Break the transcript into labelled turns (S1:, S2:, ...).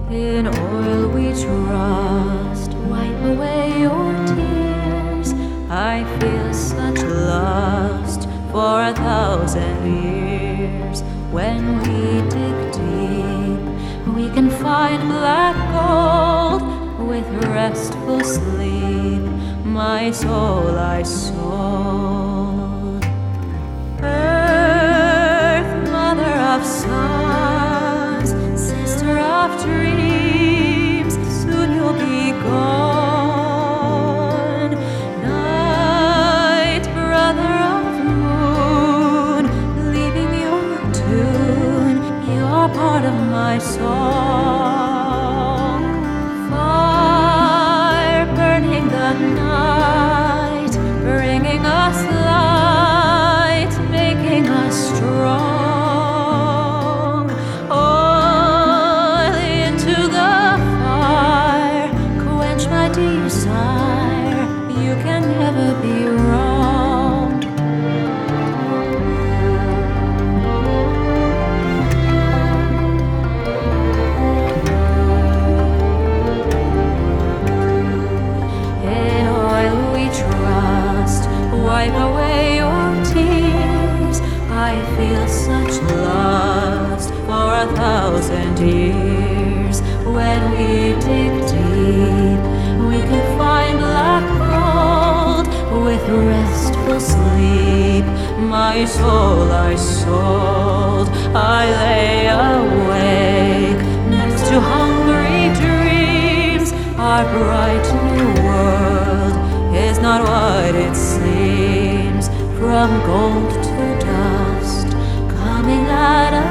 S1: In oil we trust, wipe away your tears. I feel such lust for 1,000 years. When we dig deep, we can find black gold with restful sleep. My soul I sold. Earth, mother of suns, sister of dreams, soon you'll be gone. Night, brother of moon, leaving your tune, you're part of my song. Fire burning the night, bringing us light, making us strong. Oil into the fire, quench my desire, you can never be wrong. In oil we trust, wipe away your tears. I feel such lust for 1,000 years. When we dig deep, we can find black gold with restful sleep. My soul I sold, I lay awake next to hungry dreams. Our bright new world is not what it seems. From gold to dust, coming at us